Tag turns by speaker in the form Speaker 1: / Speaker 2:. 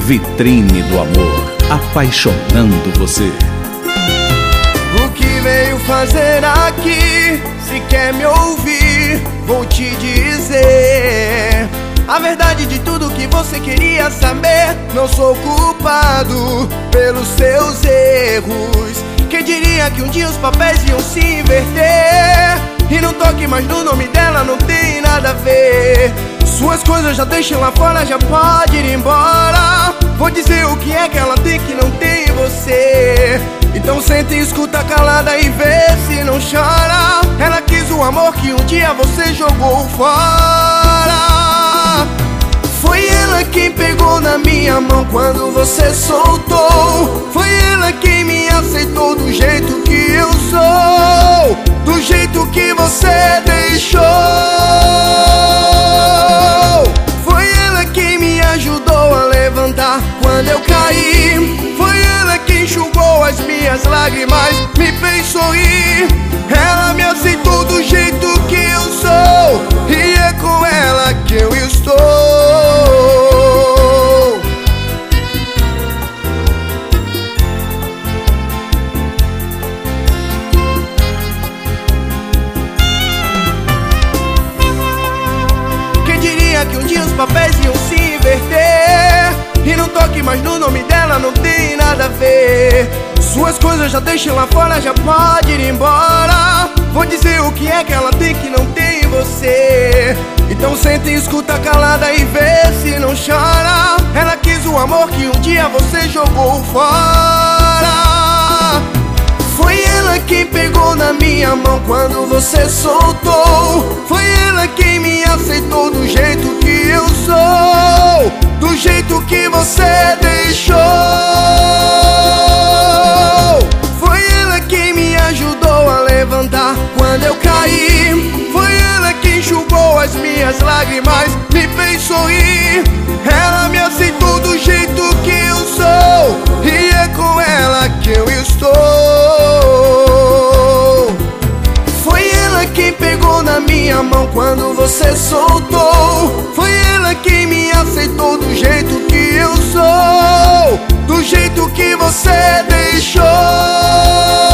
Speaker 1: Vitrine do amor, apaixonando você.
Speaker 2: O que veio fazer aqui? Se quer me ouvir, vou te dizer a verdade de tudo que você queria saber. Não sou culpado pelos seus erros. Quem diria que um dia os papéis iam se inverter? E não toque mais no nome dela, não tem nada a ver. Suas coisas já deixem lá fora, já pode ir embora. Vou dizer o que é que ela tem que não tem você. Então senta e escuta calada e vê se não chora. Ela quis o amor que um dia você jogou fora. Foi ela quem pegou na minha mão quando você soltou. Foi ela quem me aceitou do jeito que eu sou, do jeito que você deixou. Foi ela quem me ajudou a levantar quando eu caí. Foi ela quem enxugou as minhas lágrimas, me fez sorrir. Ela me aceitou do jeito que eu sou, e é com ela que eu estou. Quem diria que um dia os papéis iam se inverter? E não toque mais no nome dela, não tem nada a ver. Suas coisas já deixem lá fora, já pode ir embora. Vou dizer o que é que ela tem que não tem em você. Então senta e escuta calada e vê se não chora. Ela quis o amor que um dia você jogou fora. Foi ela quem pegou na minha mão quando você soltou. Foi ela quem me aceitou do jeito que eu sou, do jeito que você deixou. Foi ela quem me ajudou a levantar quando eu caí. Foi ela quem enxugou as minhas lágrimas, me fez sorrir. Ela me aceitou do jeito que eu sou, e é com ela que eu estou. Foi ela quem pegou na minha mão quando você soltou. Foi ela quem me aceitou do jeito que eu sou, do jeito que você deixou.